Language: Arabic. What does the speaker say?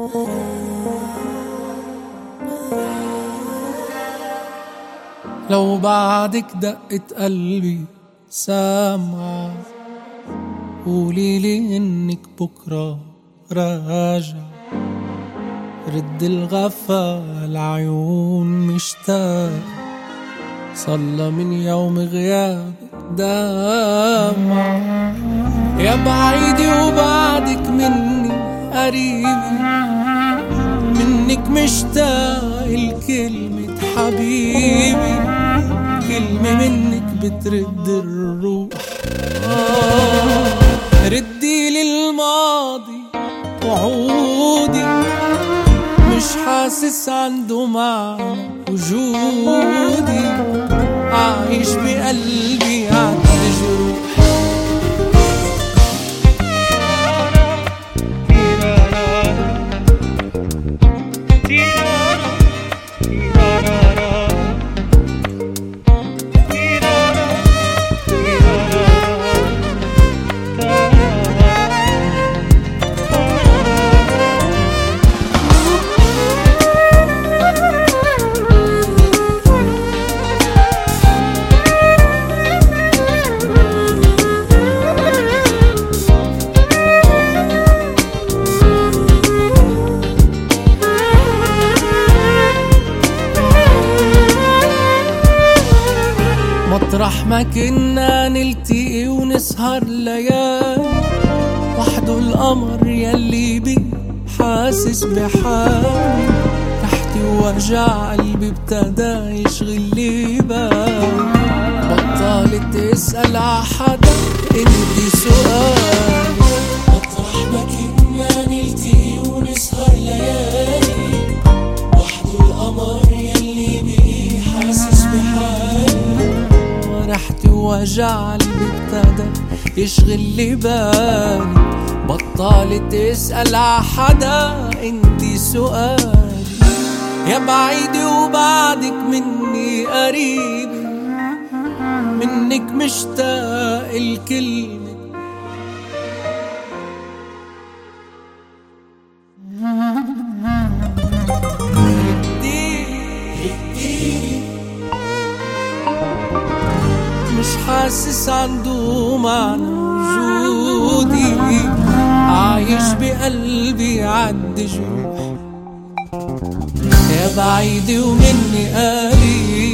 لو بعدك دقت قلبي سامعة، قوليلي انك بكرة راجع. رد الغفال عيون مشتاق، صلى من يوم غيابك دامع. يا بعيدي وبعدك مني قريبي، منك مشتاق لكلمة حبيبي. كلمة منك بترد الروح. ردي للماضي وعودي، مش حاسس عنده معنى وجودي. عايش بقلبي عند جروح. مطرح ما كنا نلتقي ونسهر ليالي، وحده القمر يلي بي حاسس بحالي. تحتي وجع قلبي ابتدى يشغل لي بالي. بطلت اسأل عحدا انتي سؤالي. مطرح ما كنا نلتقي ونسهر ليالي، وحده القمر يلي بي حاسس بحالي. رحتي وجع قلبي ابتدى يشغل لي بالي. بطلت تسأل عحدا انتي سؤالي. يا بعيدي وبعدك مني قريبي، منك مشتاق الكلمة. مش حاسس عنده معنى وجودي. عايش بقلبي عد جروح. يا بعيدي ومني قريب.